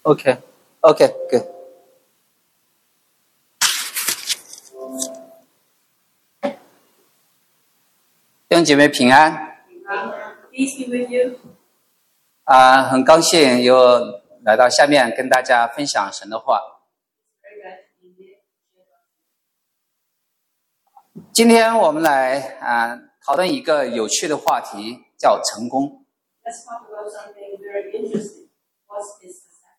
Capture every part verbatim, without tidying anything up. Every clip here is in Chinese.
Okay. Okay, good. 弟兄姐妹平安。 Peace be with you. 啊、很高兴又来到下面跟大家分享神的话。 Very glad to be here. 今天我们来啊、呃讨论一个有趣的话题，叫成功。 Let's talk about something very interesting. What is success?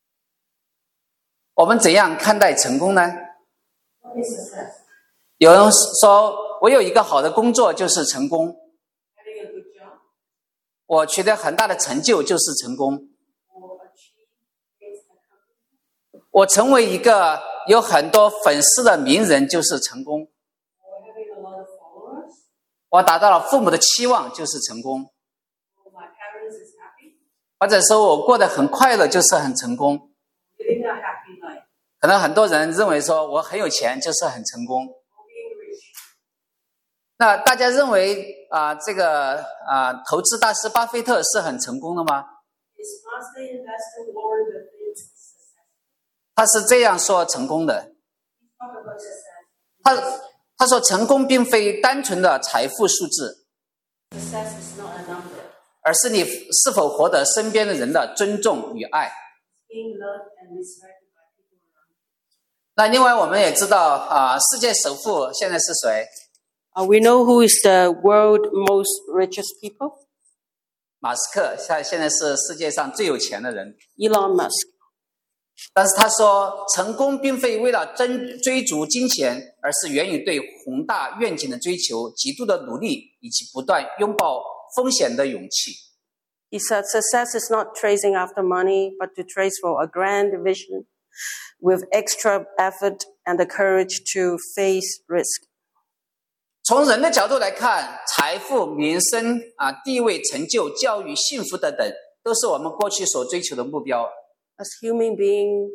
我们怎样看待成功呢？ What is success? 有人说，我有一个好的工作就是成功， Having a good job 我取得很大的成就就是成功， or achieve great accomplishment 我成为一个有很多粉丝的名人就是成功， or having a lot of followers 我达到了父母的期望就是成功， or my parents is happy, 或者说我过得很快乐就是很成功。 living a happy life, 可能很多人认为说我很有钱就是很成功。 or being rich. 那大家认为啊、这个啊、投资大师巴菲特是很成功的吗？ Is constantly investing Warren Buffett success? 他是这样说成功的， Talk about success. 他他说成功并非单纯的财富数字， Success is not a number. 而是你是否获得身边的人的尊重与爱。 Being loved and respected by people around you. 那另外我们也知道啊、世界首富现在是谁？ Uh, we know who is the world most richest people. 马斯克，现现在是世界上最有钱的人。 Elon Musk. 但是他说，成功并非为了追追逐金钱，而是源于对宏大愿景的追求、极度的努力以及不断拥抱风险的勇气。 He said success is not chasing after money, but to trace for a grand vision with extra effort and the courage to face risk. 从人的角度来看，财富、名声啊、地位、成就、教育、幸福等等，都是我们过去所追求的目标。 As human being,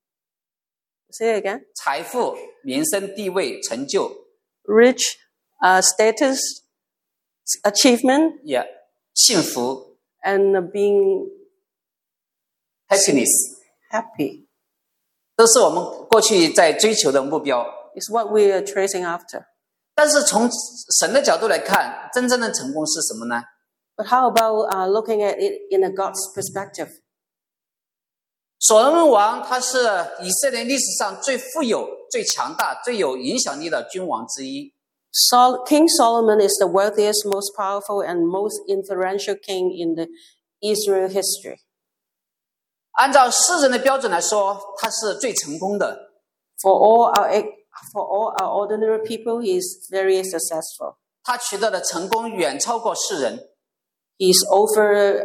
say it again, 财富、名声、地位、成就， rich, uh, status, achievement, 也、幸福 and being （happiness） happy 都是我们过去在追求的目标。 is what we are chasing after. 但是从神的角度来看，真正的成功是什么呢？ But how about uh, looking at it in a God's perspective? 所罗门王他是以色列历史上最富有、最强大、最有影响力的君王之一。 Sol- King Solomon is the wealthiest, most powerful, and most influential king in the Israel history. 按照世人的标准来说，他是最成功的。 For all our for all our ordinary people, he is very successful. 他取得的成功远超过世人。 He's over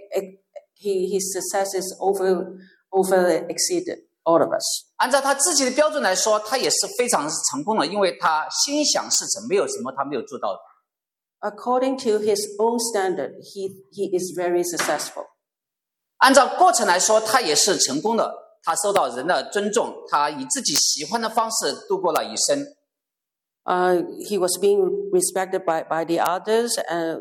he his success is over over exceeded all of us. 按照他自己的标准来说，他也是非常成功的，因为他心想事成，没有什么他没有做到的。 According to his own standard, he he is very successful. 按照过程来说，他也是成功的。他受到人的尊重，他以自己喜欢的方式度过了一生。 Uh, he was being respected by, by the others and,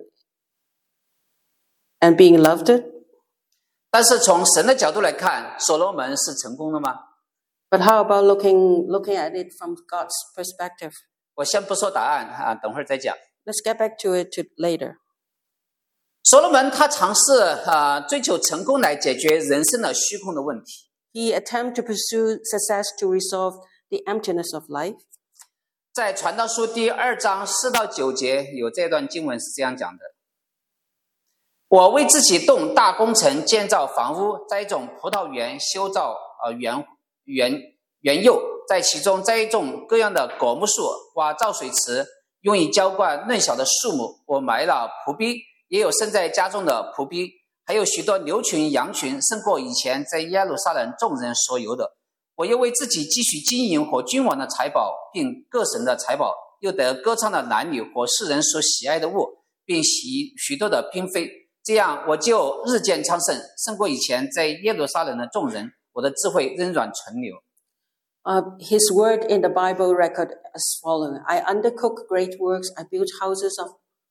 and being loved. 但是从神的角度来看，所罗门是成功的吗？ But how about looking looking at it from God's perspective? 我先不说答案啊，等会儿再讲。 Let's get back to it to later. 所罗门他尝试啊追求成功来解决人生的虚空的问题。 He attempted to pursue success to resolve the emptiness of life. 在传道书第二章四到九节有这段经文是这样讲的：我为自己动大工程，建造房屋，栽种葡萄园，修造呃园园园囿，在其中栽种各样的果木树，挖造水池，用以浇灌嫩小的树木。我买了仆婢，也有生在家中的仆婢，还有许多牛群羊群，胜过以前在耶路撒冷众人所有的。我又为自己继续经营和君王的财宝，并各省的财宝，又得歌唱的男女和世人所喜爱的物，并许许多的嫔妃。这样我就日渐昌盛，胜过以前在耶路撒冷的众人。我的智慧仍然存留。 Uh, his word in the Bible record as following: I undertook great works. I built houses of,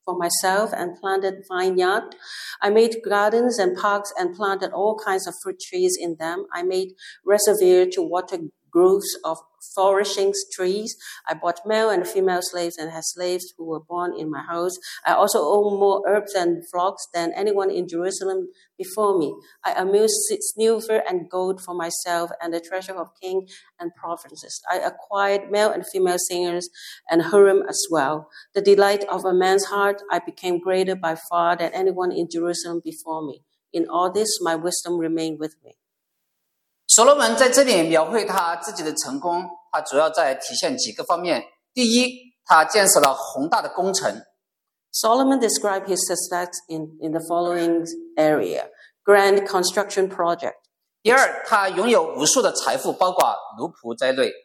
for myself and planted vineyard. I made gardens and parks and planted all kinds of fruit trees in them. I made reservoir to water groves of flourishing trees. I bought male and female slaves and had slaves who were born in my house. I also owned more herbs and flocks than anyone in Jerusalem before me. I amused silver and gold for myself and the treasure of kings and provinces. I acquired male and female singers and Hurim as well. The delight of a man's heart, I became greater by far than anyone in Jerusalem before me. In all this, my wisdom remained with me. 所罗门在这里描绘他自己的成功，他主要在体现几个方面。第一，他建设了宏大的工程。 Solomon described his success in, in the following area: grand construction project. 第二，他拥有无数的财富，包括奴仆在内。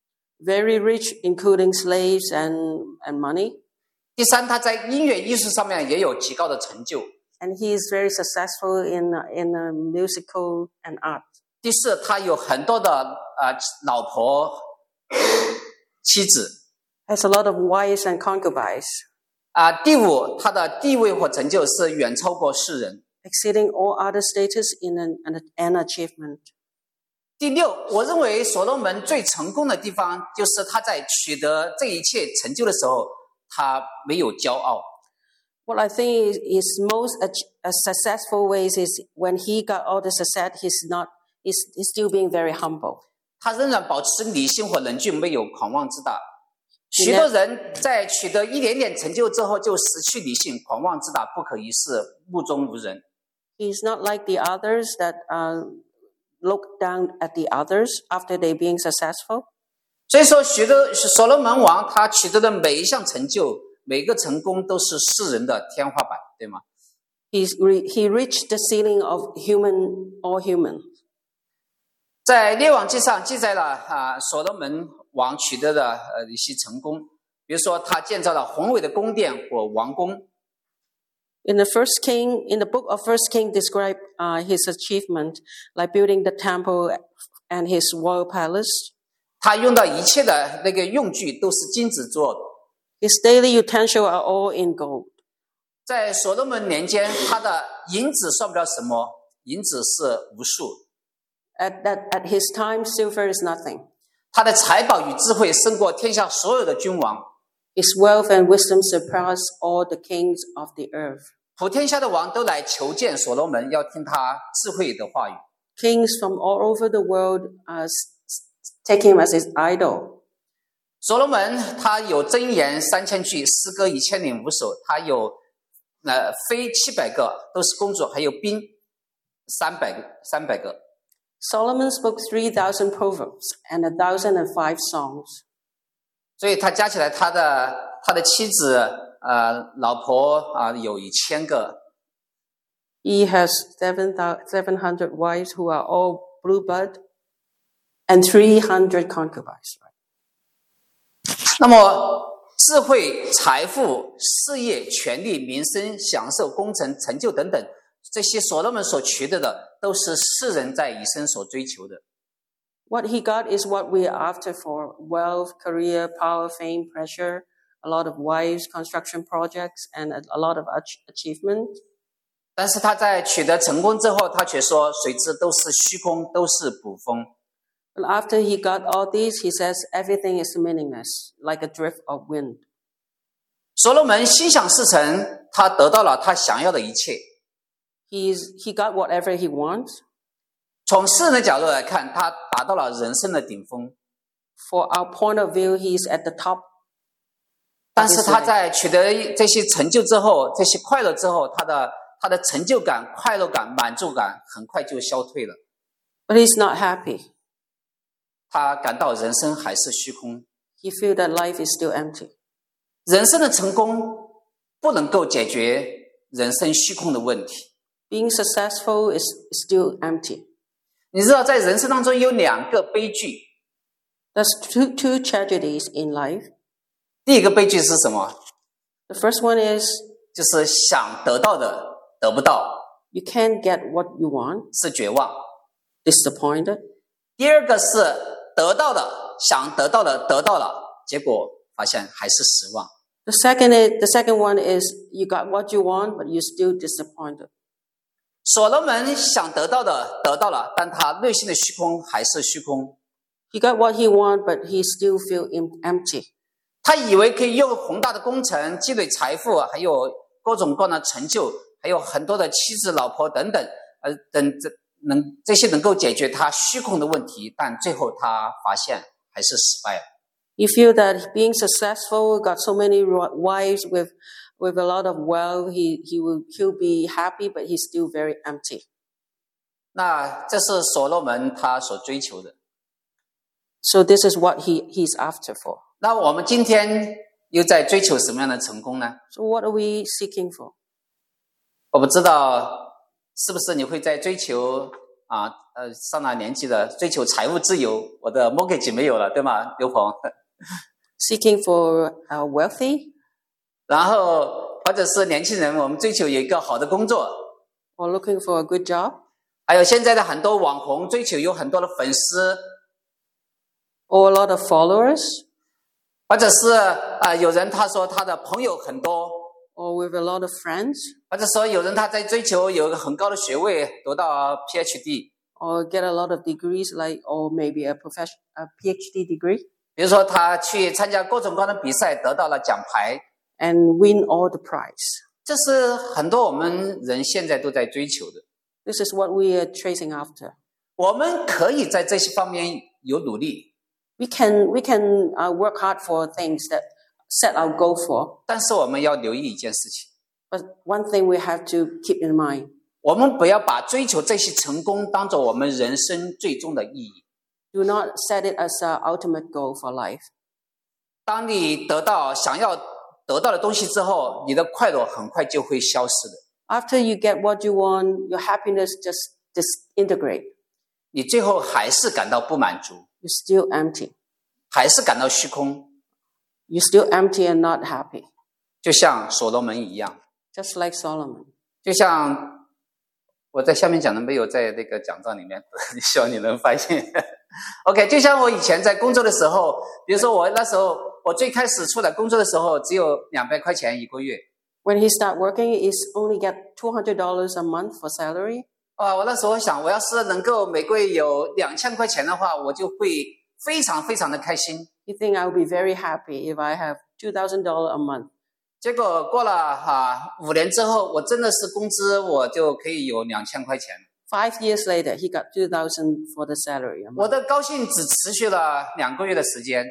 Very rich, including slaves and, and money. 第三，他在音乐艺术上面也有极高的成就。 And he is very successful in, in uh, musical and art. 第四，他有很多的呃老婆、妻子。 Has a lot of wives and concubines. 啊、呃，第五，他的地位和成就是远超过世人。 Exceeding all other status in an, an, an achievement. 第六，我认为所罗门最成功的地方，就是他在取得这一切成就的时候，他没有骄傲。 What I think is, is most a, a successful ways is when he got all the success, he's not, he's, he's still being very humble. 他仍然保持理性和冷峻，没有狂妄自大。许多人在取得一点点成就之后，就失去理性，狂妄自大，不可一世，目中无人。 He's not like the others that uh, look down at the others after they being successful. 所以说，许多所罗门王他取得的每一项成就，每一个成功都是世人的天花板，对吗？ He's re, he reached the ceiling of human, all human. 在列王记上记载了啊，所罗门王取得的呃一些成功，比如说他建造了宏伟的宫殿或王宫。 In the first king, in the book of First King, describe uh, his achievement, like building the temple and his royal palace. 他用的一切的那个用具都是金子做的。 His daily utensils are all in gold. 在所罗门年间，他的银子算不了什么，银子是无数。 At that, at his time, silver is nothing. 他的财宝与智慧胜过天下所有的君王。 His wealth and wisdom surpass all the kings of the earth. 普天下的王都来求见所罗门，要听他智慧的话语。 Kings from all over the world uh, take him as his idol. 所罗门他有箴言三千句，诗歌一千零五首，他有呃妃七百个，都是公主，还有兵三百个三百个。 Solomon spoke three thousand proverbs and a thousand and five songs. 所以他加起来，他的他的妻子呃老婆啊、呃、有一千个。 He has seven seven hundred wives who are all blue blood, and three hundred concubines. 那么，智慧、财富、事业、权力、民生、享受、工程、成就等等，这些所罗门所取得的，都是世人在一生所追求的。 What he got is what we are after for: wealth, career, power, fame, pressure, a lot of wives, construction projects, and a, a lot of achievement. 但是他在取得成功之后，他却说：“谁知都是虚空，都是捕风。” But after he got all these, he says everything is meaningless, like a drift of wind. 所罗门心想事成，他得到了他想要的一切。 He's he got whatever he wants. 从世人的角度来看，他达到了人生的顶峰。 For our point of view, he's at the top. 但是他在取得这些成就之后，这些快乐之后，他的他的成就感、快乐感、满足感很快就消退了。 But he's not happy. 他感到人生还是虚空。 He feels that life is still empty. 人生的成功不能够解决人生虚空的问题。 Being successful is still empty. 你知道，在人生当中有两个悲剧。 There's two two tragedies in life. 第一个悲剧是什么？ The first one is 就是想得到的得不到， you can't get what you want. 是绝望。 Disappointed. 第二个是得到的，想得到的得到了，结果发现还是失望。 The second is, the second one is you got what you want, but you're still disappointed. 所罗门想得到的得到了，但他内心的虚空还是虚空。 He got what he want, but he still feel empty. 他以为可以用宏大的工程积累财富，还有各种各样的成就，还有很多的妻子、老婆等等，呃，等这能这些能够解决他虚空的问题，但最后他发现还是失败了。 You feel that being successful, got so many wives with with a lot of wealth, he he will he'll be happy, but he's still very empty. 那这是所罗门他所追求的。 So this is what he he's after for. 那我们今天又在追求什么样的成功呢？ So what are we seeking for? 我不知道是不是你会在追求啊呃上了年纪的追求财务自由。我的 mortgage 没有了，对吗，刘鹏？ Seeking for uh, wealthy. 然后或者是年轻人，我们追求有一个好的工作。 Or looking for a good job. 还有现在的很多网红追求有很多的粉丝。 Or a lot of followers. 或者是呃有人他说他的朋友很多。 Or with a lot of friends. 或者说有人他在追求有一个很高的学位，得到 P H D. Or get a lot of degrees, like or maybe a profession, a P H D degree. 比如说他去参加各种各样的比赛，得到了奖牌。 And win all the prize. 这是很多我们人现在都在追求的。 This is what we are chasing after. 我们可以在这些方面有努力。 We can we can uh, work hard for things that set our goal for. 但是我们要留意一件事情。 But one thing we have to keep in mind. 我们不要把追求这些成功当作我们人生最终的意义。 Do not set it as our ultimate goal for life. 当你得到想要得到的东西之后，你的快乐很快就会消失的。 After you get what you want, your happiness just disintegrate. 你最后还是感到不满足。 You're still empty. 还是感到虚空。 You're still empty and not happy. 就像所罗门一样。 Just like Solomon. 就像我在下面讲的没有在那个讲章里面，希望你能发现。OK， 就像我以前在工作的时候，比如说我那时候我最开始出来工作的时候，只有两百块钱一个月。 When he start working, he's only get two hundred dollars a month for salary. 啊，我那时候想，我要是能够每个月有两千块钱的话，我就会非常非常的开心。 You think I would be very happy if I have two thousand dollars a month? 结果过了哈、啊、五年之后，我真的是工资我就可以有两千块钱。 Five years later, he got two thousand for the salary. 我的高兴只持续了两个月的时间。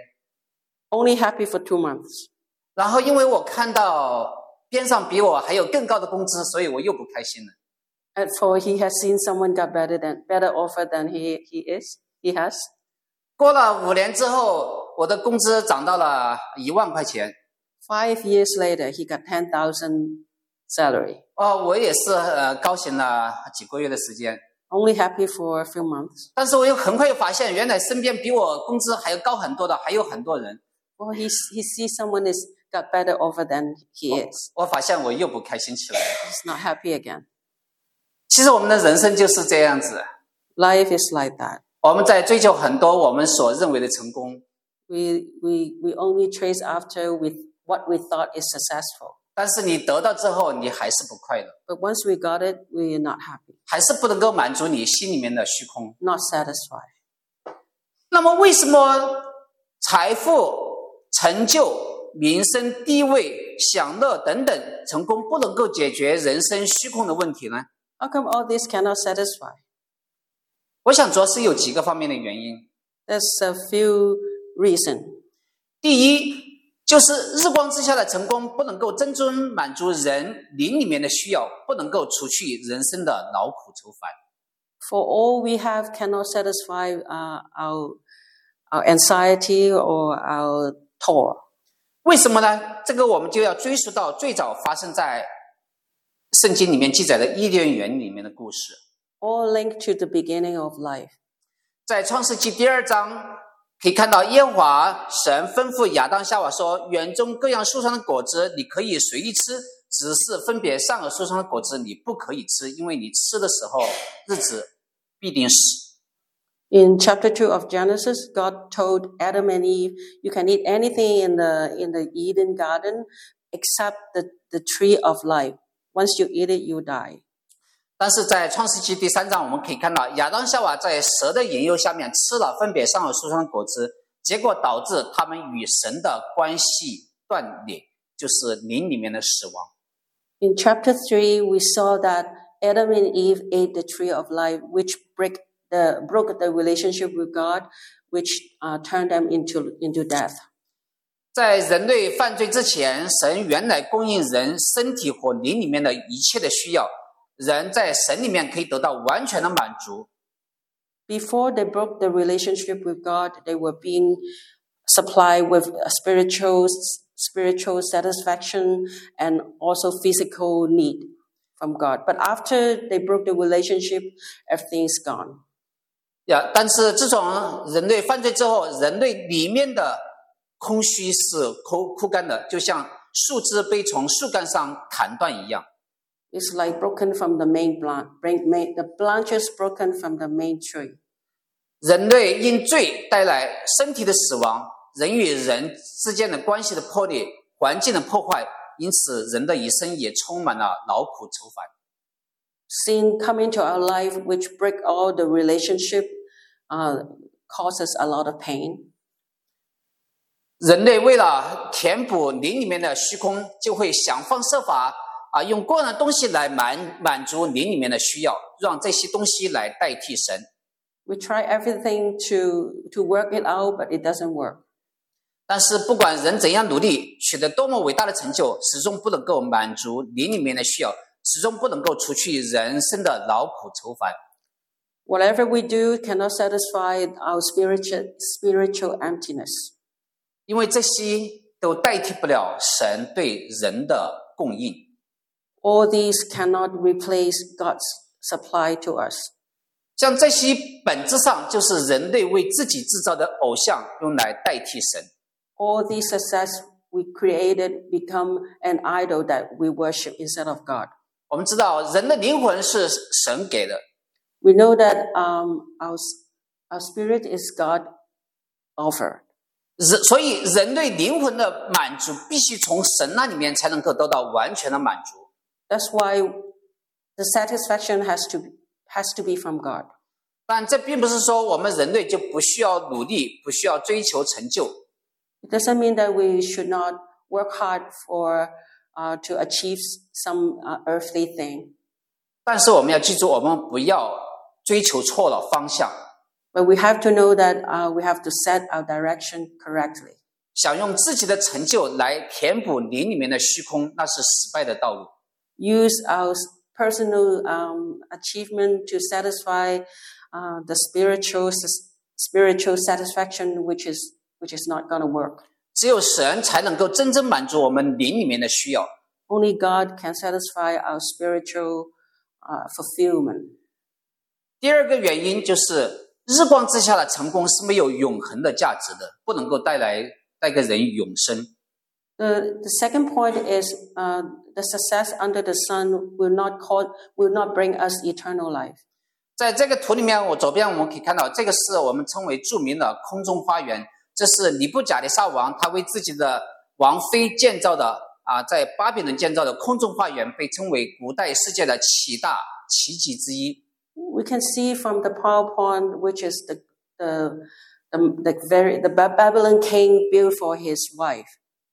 Only happy for two months. 然后因为我看到边上比我还有更高的工资，所以我又不开心了。 And for he has seen someone got better than better offer than he he is he has. 过了五年之后，我的工资涨到了一万块钱。 Five years later, he got ten thousand salary. 哦，我也是呃高兴了几个月的时间。 Only happy for a few months. 但是我又很快又发现，原来身边比我工资还要高很多的还有很多人。 Well, he he sees someone is got better offer than he is. 我发现我又不开心起来。 He's not happy again. 其实我们的人生就是这样子。 Life is like that. 我们在追求很多我们所认为的成功。 We we we only chase after with what we thought is successful. 但是你得到之后，你还是不快乐。 But once we got it, we are not happy. 还是不能够满足你心里面的虚空。 Not satisfied. 那么为什么财富、成就、名声、地位、享乐等等成功不能够解决人生虚空的问题呢？ How come all this cannot satisfy? 我想主要是有几个方面的原因。 There's a few reasons. 第一，就是日光之下的成功不能够真正满足人灵里面的需要，不能够除去人生的劳苦愁烦。 For all we have cannot satisfy uh, our our anxiety or our toil. 为什么呢？这个我们就要追溯到最早发生在圣经里面记载的伊甸园里面的故事。 All linked to the beginning of life. 在创世纪第二章可以看到耶和华神吩咐亚当夏娃说，园中各样树上的果子你可以随意吃，只是分别善恶树上的果子你不可以吃，因为你吃的时候日子必定死。 In chapter two of Genesis, God told Adam and Eve, you can eat anything in the in the Eden garden except the, the tree of life. Once you eat it, you die. 但是在创世纪第三章，我们可以看到亚当夏娃在蛇的引诱下面吃了分别善恶树上的果子，结果导致他们与神的关系断裂，就是灵里面的死亡。 In chapter three, we saw that Adam and Eve ate the tree of life, which break the, broke the relationship with God, which uh, turned them into, into death. 在人类犯罪之前，神原来供应人身体和灵里面的一切的需要，人在神里面可以得到完全的满足。 Before they broke the relationship with God, they were being supplied with spiritual, spiritual satisfaction and also physical need from God. But after they broke the relationship, everything's gone. 呀，但是自从人类犯罪之后，人类里面的空虚是枯枯干的，就像树枝被从树干上砍断一样。 It's like broken from the main plant, the branches broken from the main tree. 人类因罪带来身体的死亡，人与人之间的关系的破裂，环境的破坏，因此人的一生也充满了劳苦愁烦。 Sin come into our life, which break all the relationship, uh, causes a lot of pain. 人类为了填补灵里面的虚空，就会想方设法啊，用各样的东西来满满足灵里面的需要，让这些东西来代替神。 We try everything to to work it out, but it doesn't work. 但是不管人怎样努力，取得多么伟大的成就，始终不能够满足灵里面的需要，始终不能够除去人生的劳苦愁烦。 Whatever we do cannot satisfy our spiritual spiritual emptiness. 因为这些都代替不了神对人的供应。 All these cannot replace God's supply to us. 像这些本质上就是人类为自己制造的偶像，用来代替神。 All these success we created become an idol that we worship instead of God. 我们知道人的灵魂是神给的。 We know that um, our, our spirit is God offered. 所以人对灵魂的满足必须从神那里面才能够得到完全的满足。 That's why the satisfaction has to has to be from God. 但这并不是说我们人类就不需要努力，不需要追求成就。 It doesn't mean that we should not work hard for uh, to achieve some uh, earthly thing. 但是我们要记住，我们不要追求错了方向。 But we have to know that uh, we have to set our direction correctly. 想用自己的成就来填补灵里面的虚空，那是失败的道路。 Use our personal um, achievement to satisfy uh, the spiritual spiritual satisfaction, which is which is not going to work. 只有神才能够真正满足我们灵里面的需要。 Only God can satisfy our spiritual uh, fulfillment. 第二个原因就是日光之下的成功是没有永恒的价值的，不能够带来带给人永生。 The the second point is uh, the success under the sun will not call will not bring us eternal life. 在这个图里面，我左边我们可以看到，这个是我们称为著名的空中花园，这是尼布甲尼撒王他为自己的王妃建造的啊，在巴比伦建造的空中花园，被称为古代世界的七大奇迹之一。 We can see from the PowerPoint, which is the the the, the very the Babylon king built for his wife,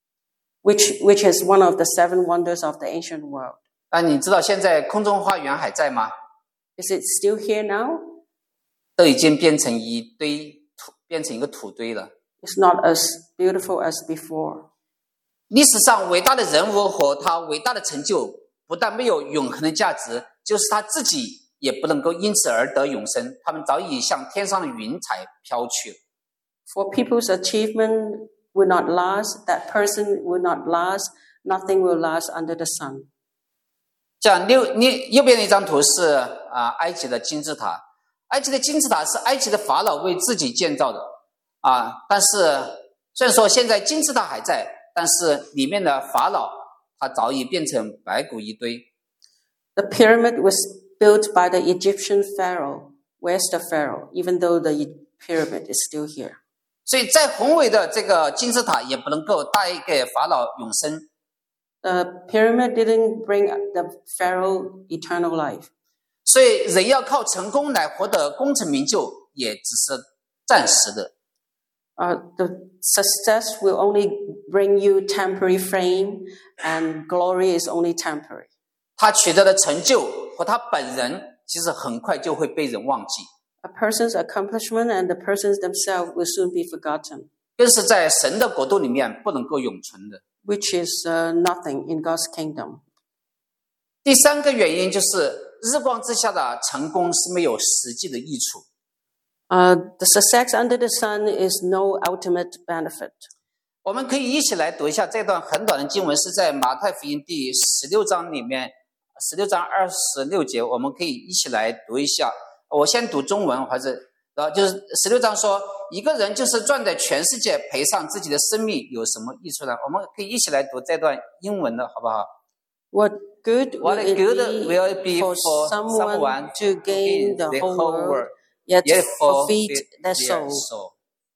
which which is one of the seven wonders of the ancient world. 那你知道现在空中花园还在吗？ Is it still here now? 都已经变成一堆土，变成一个土堆了。 It's not as beautiful as before. 历史上伟大的人物和他伟大的成就，不但没有永恒的价值，就是他自己也不能够因此而得永生，他们早已像天上的云彩飘去了。 For people's achievement will not last, that person will not last, nothing will last under the sun. 像右你右边的一张图是啊，埃及的金字塔。埃及的金字塔是埃及的法老为自己建造的啊，但是虽然说现在金字塔还在，但是里面的法老他早已变成白骨一堆。 The pyramid was built by the Egyptian pharaoh, Where's the Pharaoh? Even though the pyramid is still here. 所以再宏伟的这个金字塔也不能够带给法老永生。 The pyramid didn't bring the Pharaoh eternal life. 所以人要靠成功来获得功成名就，也只是暂时的。 Uh, the success will only bring you temporary fame, and glory is only temporary. 他取得的成就和他本人，其实很快就会被人忘记。 A person's accomplishment and the persons themselves will soon be forgotten. 更是在神的国度里面不能够永存的。 Which is uh, nothing in God's kingdom. 第三个原因就是日光之下的成功是没有实际的益处。 Uh, the success under the sun is no ultimate benefit. 我们可以一起来读一下这段很短的经文，是在马太福音第十六章里面，十六章二十六节，我们可以一起来读一下。我先读中文，还是呃，就是十六章说，一个人就是赚得全世界，赔上自己的生命，有什么益处呢？我们可以一起来读这段英文的，好不好？ What good will What it good be will it be for for someone someone to gain the whole world, yet yet forfeit forfeit their their soul? soul？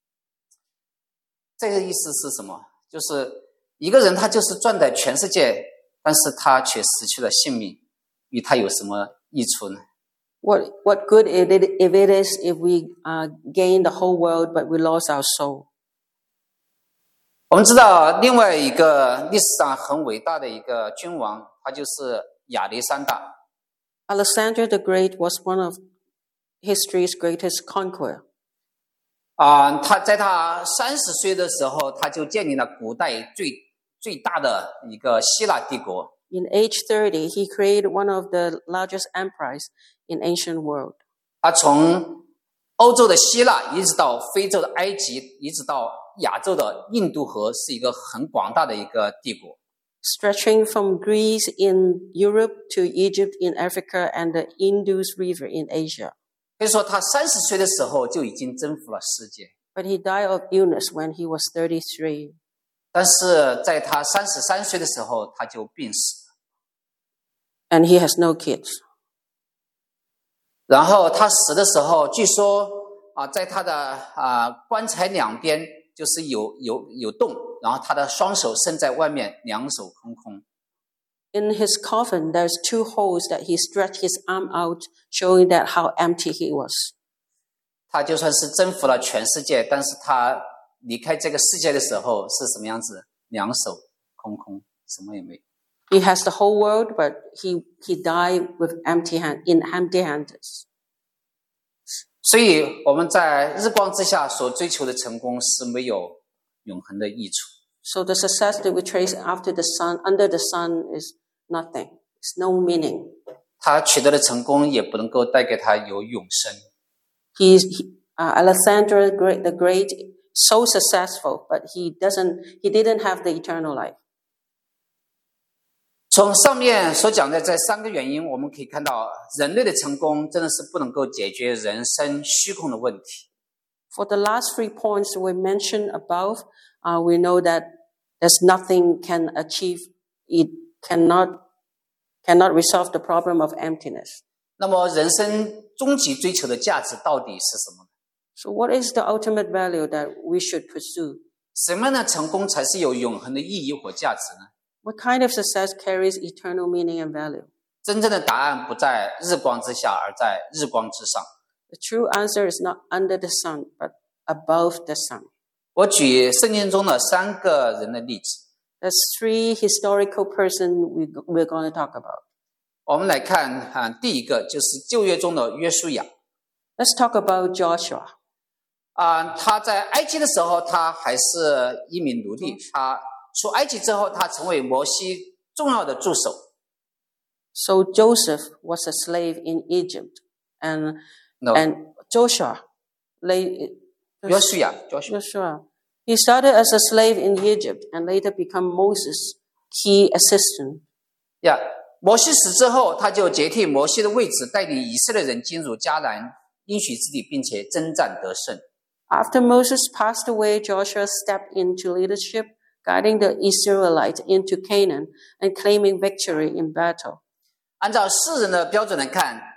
这个意思是什么？就是一个人他就是赚得全世界，但是他却失去了性命，与他有什么益处呢？ What what good is it if it is if we uh, gain the whole world but we lost our soul? 我们知道另外一个历史上很伟大的一个君王，他就是亚历山大。 Alexander the Great was one of history's greatest conqueror. 啊、呃，他在他三十岁的时候，他就建立了古代最最大的一个希腊帝国。 In age thirty, he created one of the largest empires in ancient world. 他从欧洲的希腊，一直到非洲的埃及，一直到亚洲的印度河，是一个很广大的一个帝国。 Stretching from Greece in Europe to Egypt in Africa and the Indus River in Asia. 可以说，他三十岁的时候就已经征服了世界。 But he died of illness when he was thirty-three. 但是在他三十三岁的时候，他就病死。 And he has no kids. 然后他死的时候，据说啊，在他的啊棺材两边就是有有有洞，然后他的双手伸在外面，两手空空。 In his coffin, there's two holes that he stretched his arm out, showing that how empty he was. 他就算是征服了全世界，但是他离开这个世界的时候是什么样子？两手空空，什么也没有。 He has the whole world, but he he died with empty hand in empty hands. 所以我们在日光之下所追求的成功是没有永恒的益处。 So the success that we trace after the sun, under the sun, is nothing. It's no meaning. 他取得的成功也不能够带给他有永生。 He's he, uh, Alexander the Great, the Great, so successful, but he doesn't. He didn't have the eternal life. 从上面所讲的这三个原因，我们可以看到，人类的成功真的是不能够解决人生虚空的问题。 For the last three points we mentioned above, uh, we know that there's nothing can achieve. It cannot cannot resolve the problem of emptiness. 那么，人生终极追求的价值到底是什么？ So, what is the ultimate value that we should pursue? 什么样的成功才是有永恒的意义或价值呢？ What kind of success carries eternal meaning and value? 真正的答案不在日光之下，而在日光之上。 The true answer is not under the sun, but above the sun. 我举圣经中的三个人的例子。 There's three historical persons we, we're going to talk about. 我们来看啊，第一个就是旧约中的约书亚。 Let's talk about Joshua. 啊，他在埃及的时候，他还是一名奴隶。他出埃及之后，他成为摩西重要的助手。 So Joseph was a slave in Egypt, and No. and Joshua, lay, 约书亚 ，Joshua Joshua, he started as a slave in Egypt and later become Moses' key assistant. 呀，摩西死之后，他就接替摩西的位置，带领以色列人进入迦南应许之地，并且征战得胜。 After Moses passed away, Joshua stepped into leadership, guiding the Israelites into Canaan and claiming victory in battle. 按照世人的标准来看，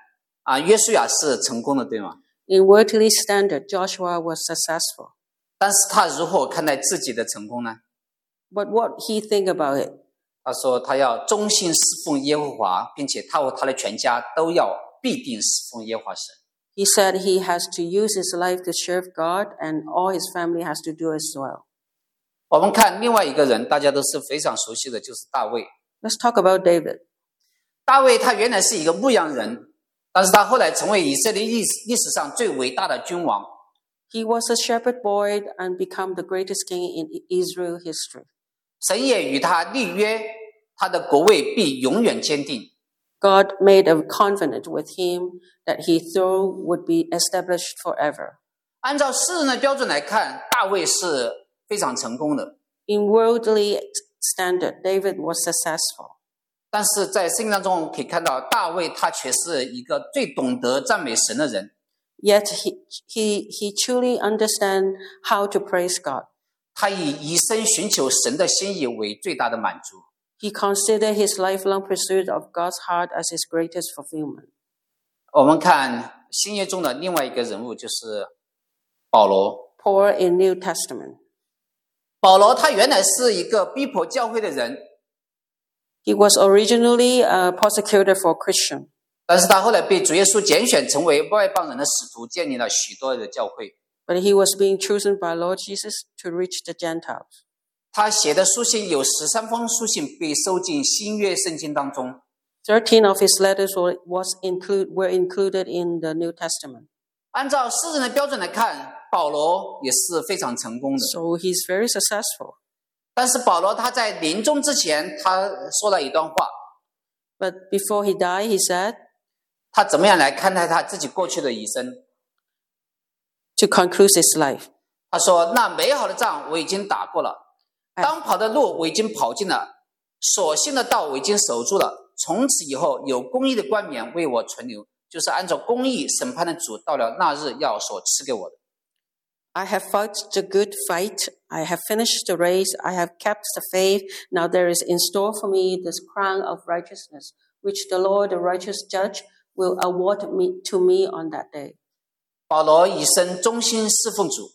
啊，约书亚是成功的，对吗？ In worldly standard, Joshua was successful. 但是他如何看待自己的成功呢？ But what he think about it? 他说他要忠心侍奉耶和华，并且他和他的全家都要必定侍奉耶和华神。 He said he has to use his life to serve God, and all his family has to do as well. 我们看另外一个人，大家都是非常熟悉的，就是大卫。 Let's talk about David. 大卫他原来是一个牧羊人，但是他后来成为以色列历史历史上最伟大的君王。 He was a shepherd boy and become the greatest king in Israel history. 神也与他立约，他的国位必永远坚定。 God made a covenant with him that his throne would be established forever. 按照世人的标准来看，大卫是非常成功的。 In worldly standard, David was successful. 但是在圣经当中，我们可以看到，大卫他却是一个最懂得赞美神的人。 Yet he, he, he truly understands how to praise God. 他以一生寻求神的心意为最大的满足。 He considered his lifelong pursuit of God's heart as his greatest fulfillment. 我们看新约中的另外一个人物就是保罗。 Paul in New Testament. 保罗他原来是一个逼迫教会的人， He was originally a persecutor for Christian, 但是他后来被主耶稣拣选成为外邦人的使徒，建立了许多的教会。 but he was being chosen by Lord Jesus to reach the Gentiles. 他写的书信有十三封书信被收进新约圣经当中。 Thirteen of his letters were, was include, were included in the New Testament. 按照世人的标准来看，保罗也是非常成功的。 So he's very successful. 但是保罗他在临终之前，他说了一段话， But before he died, he said, 他怎么样来看待他自己过去的一生？ to conclude his life, 他说：“那美好的仗我已经打过了，当跑的路我已经跑尽了，所信的道我已经守住了。从此以后，有公义的冠冕为我存留，就是按照公义审判的主，到了那日要所赐给我的。 I have fought the good fight. I have finished the race. I have kept the faith. Now there is in store for me this crown of righteousness, which the Lord, the righteous judge, will award me to me on that day. ” 保罗一生忠心侍奉主，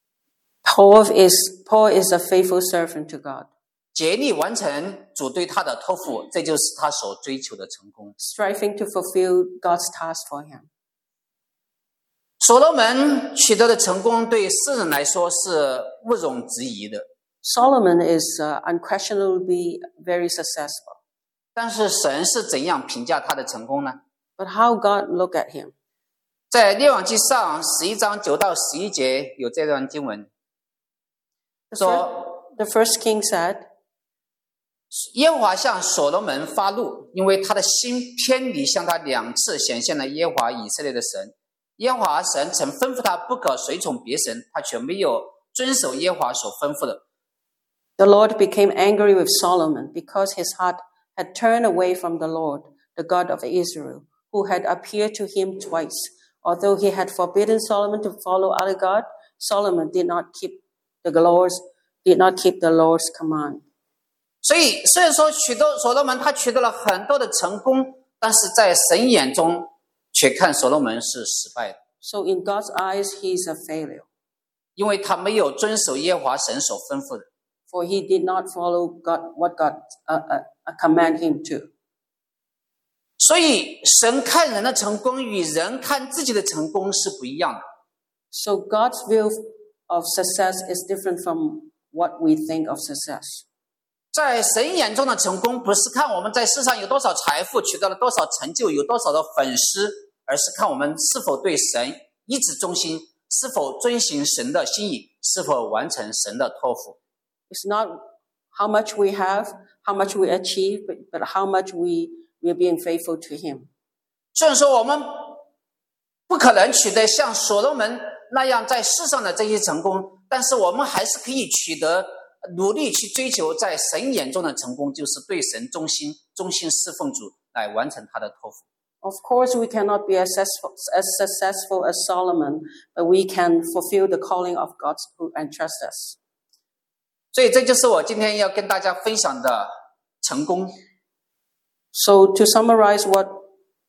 Paul is, Paul is a faithful servant to God, 竭力完成主对他的托付，这就是他所追求的成功。 striving to fulfill God's task for him. 所罗门取得的成功对世人来说是毋庸置疑的， Solomon is uh, unquestionably very successful. 但是神是怎样评价他的成功呢？ But how God look at him? 在列王记上十一章九到十一节有这段经文 The 说 first, the first king said, 耶和华向所罗门发怒，因为他的心偏离向他两次显现了耶和华以色列的神。耶和华神曾吩咐他不可随从别神，他却没有遵守耶和华所吩咐的。 The Lord became angry with Solomon because his heart had turned away from the Lord, the God of Israel, who had appeared to him twice. Although he had forbidden Solomon to follow other gods, Solomon did not keep the Lord's did not keep the Lord's command. 所以虽然说取得所罗门他取得了很多的成功，但是在神眼中却看所罗门是失败的， So in God's eyes, he is a failure, 因为他没有遵守耶和华神所吩咐的。 for he did not follow God what God uh, uh, uh, command him to. 所以神看人的成功与人看自己的成功是不一样的。 So God's view of success is different from what we think of success. 在神眼中的成功，不是看我们在世上有多少财富，取得了多少成就，有多少的粉丝，而是看我们是否对神一直忠心，是否遵行神的心意，是否完成神的托付。 It's not how much we have, how much we achieve, but, but how much we we're being faithful to him. 虽然说我们不可能取得像所罗门那样在世上的这些成功，但是我们还是可以取得努力去追求在神眼中的成功，就是对神忠心，忠心侍奉主，来完成他的托付。 Of course, we cannot be as successful, as successful as Solomon, but we can fulfill the calling of God who entrusts us. 所以这就是我今天要跟大家分享的成功。 So to summarize what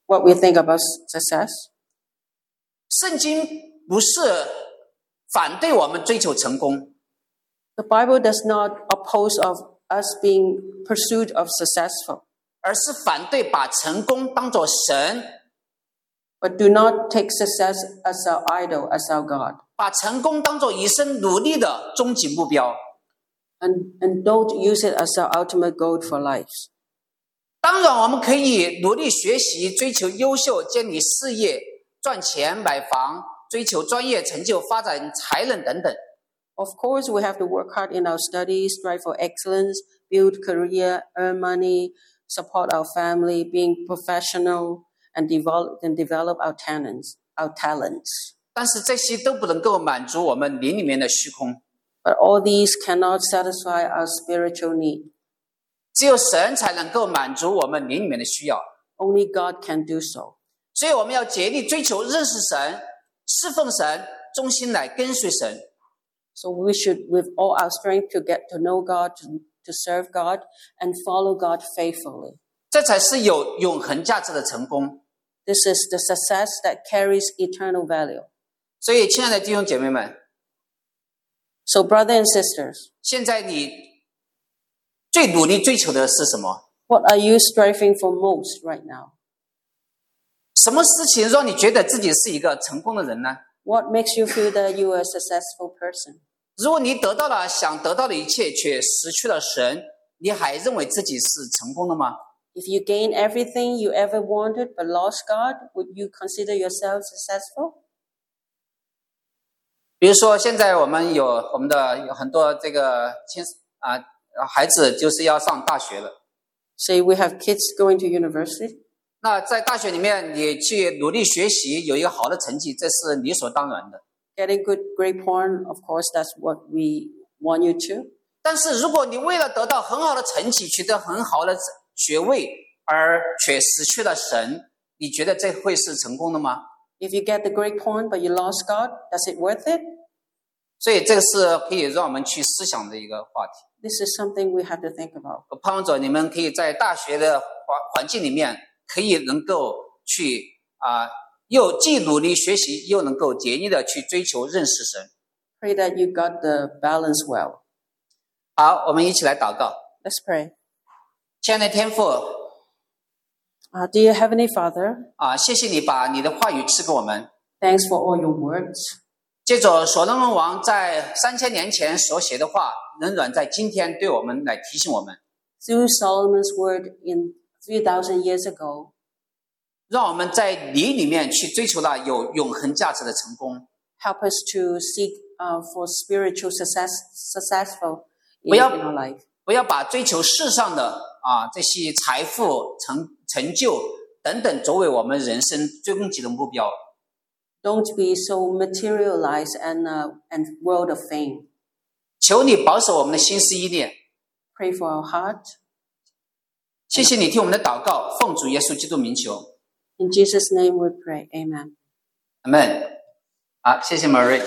what we think about success. 圣经不是反对我们追求成功， The Bible does not oppose of us being pursuit of successful, 而是反对把成功当作神， but do not take success as our idol, as our God. 把成功当作一生努力的终极目标。 And, and don't use it as our ultimate goal for life. 当然，我们可以努力学习，追求优秀，建立事业，赚钱、买房，追求专业成就，发展才能等等。 Of course, we have to work hard in our studies, strive for excellence, build career, earn money, support our family, being professional, and develop and develop our talents, our talents. 但是这些都不能够满足我们灵里面的虚空， But all these cannot satisfy our spiritual need. 只有神才能够满足我们灵里面的需要。 Only God can do so. 所以我们要竭力追求认识神、侍奉神，忠心来跟随神。 So we should, with all our strength, to get to know God, to, to serve God, and follow God faithfully. 这才是有永恒价值的成功。 This is the success that carries eternal value. 所以，亲爱的弟兄姐妹们， So, brothers and sisters, 现在你最努力追求的是什么？ what are you striving for most right now? 什么事情让你觉得自己是一个成功的人呢？ What makes you feel that you are a successful person? 如果你得到了想得到的一切，却失去了神，你还认为自己是成功的吗？ If you gain everything you ever wanted but lost God, would you consider yourself successful? 比如说，现在我们有我们的有很多这个青啊孩子就是要上大学了。 Say we have kids going to university. 那在大学里面，你去努力学习，有一个好的成绩，这是理所当然的。 Getting good grade point, of course, that's what we want you to. 但是如果你为了得到很好的成绩，取得很好的学位，而却失去了神，你觉得这会是成功的吗？ If you get the grade point but you lost God, does it worth it? 所以这个是可以让我们去思想的一个话题。 This is something we have to think about. 我盼望着你们可以在大学的环环境里面，可以能够去啊、又既努力学习，又能够竭力的去追求认识神。 Pray that you got the balance well. 好，我们一起来祷告。 Let's pray. 亲爱的天父 Uh, dear Heavenly Father, 啊，谢谢你把你的话语赐给我们。 thanks for all your words. 接着所罗门王在三千年前所写的话，仍然在今天对我们来提醒我们， Through Solomon's word in three thousand years ago, 让我们在你里面去追求到有永恒价值的成功。 help us to seek uh, for spiritual success, successful in, 不要- in our life. 不要把追求世上的啊这些财富、成成就等等作为我们人生终极的目标。 Don't be so materialized and uh, and world of fame. 求你保守我们的心思意念。 Pray for our heart. 谢谢你听我们的祷告，奉主耶稣基督名求， In Jesus' name we pray. Amen. 阿门。好，谢谢 Marie。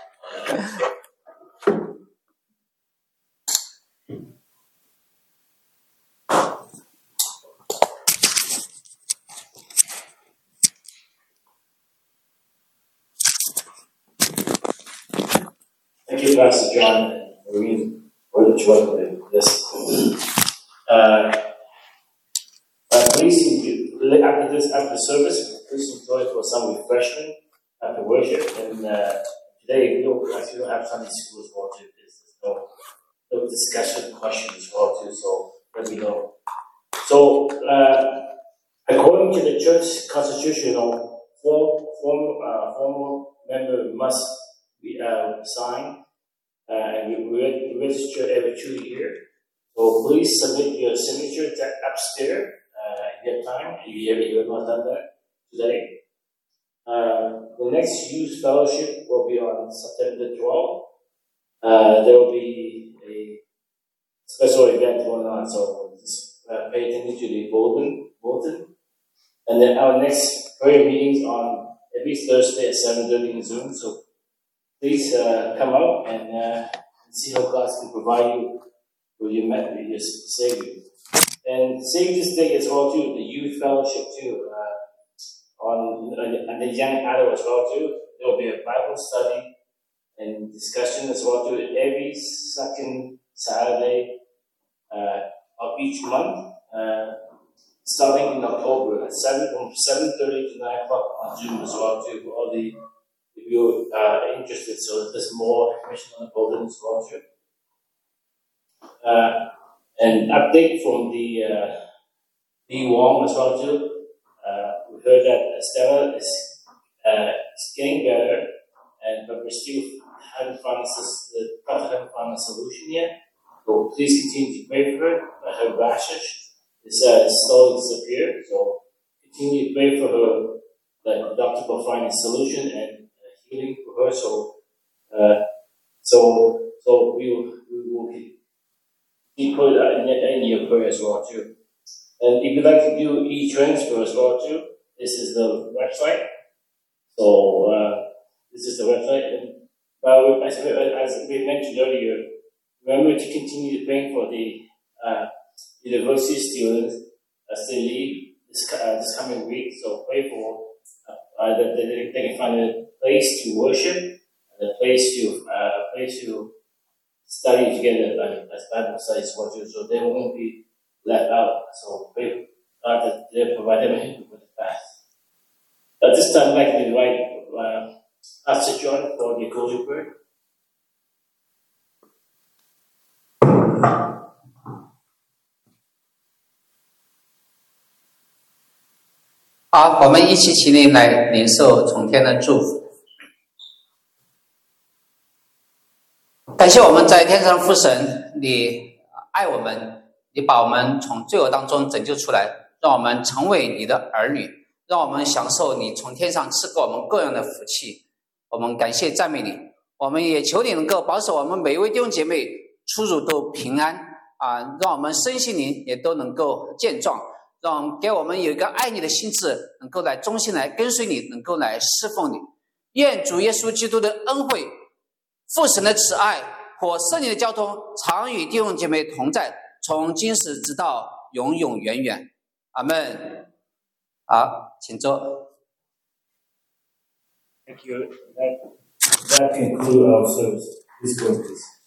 Thank you, Pastor John and Maureen, for the joy of this. Uh, uh, please, after this, after service, please enjoy for some refreshment after worship. And uh, today, we don't, actually don't have Sunday school as well too. There's no, no discussion question as well too. So let me know. So, uh, according to the church constitution, form, form, uh, formal member must be uh, signed. Uh, and we, we register every two years. So please submit your signature to upstairs uh, in your time. If you, if you have not done that today. Uh, the next youth fellowship will be on September twelfth. Uh, there will be a special event going on, so just uh, pay attention to the bulletin, bulletin. And then our next prayer meetings on every Thursday at seven thirty in Zoom. So please uh, come out and uh, see how God can provide you with your, with your Savior. And save this day as well too, the youth fellowship too. Uh, on and the young adult as well too. There will be a Bible study and discussion as well too every second Saturday uh, of each month, uh, starting in October at seven from seven thirty to nine o'clock on Zoom as well too. For all the if you are interested, so there's more information on the bulletin as well too. Uh, an update from the uh, D Wong as well too. Uh, we heard that Stella is, uh, is getting better, and but we still haven't found the prophet haven't found a solution yet. So please continue to pray for her. Uh, her rashes is uh, slowly disappeared. So continue to pray for her that the doctor will find a solution and uh, healing for her. So uh, so so we will we will keep put uh, in, in your prayer as well too. And if you'd like to do e-transfer as well too, this is the website. So uh, this is the website. And uh, as, as we mentioned earlier, remember to continue to pray for the uh, university students as they leave this, uh, this coming week. So pray for uh, uh, that they, they can find a place to worship, and a place to uh, a place to study together like, as Bible studies as well too. So they won't be left out. So pray God that they provide them with the path. At this time, I'd like to invite uh, Pastor John for the closing prayer. 好，我们一起起立来领受从天的祝福。感谢我们在天上的父神，你爱我们，你把我们从罪恶当中拯救出来，让我们成为你的儿女，让我们享受你从天上赐给我们各样的福气。我们感谢赞美你，我们也求你能够保守我们每一位弟兄姐妹出入都平安啊，让我们身心灵也都能够健壮，让给我们有一个爱你的心智，能够来忠心来跟随你，能够来侍奉你。愿主耶稣基督的恩惠、父神的慈爱和圣灵的交通常与弟兄姐妹同在，从今时直到永永远远。阿们。好，请坐。 Thank you. That, that concludes our service. Please go, please.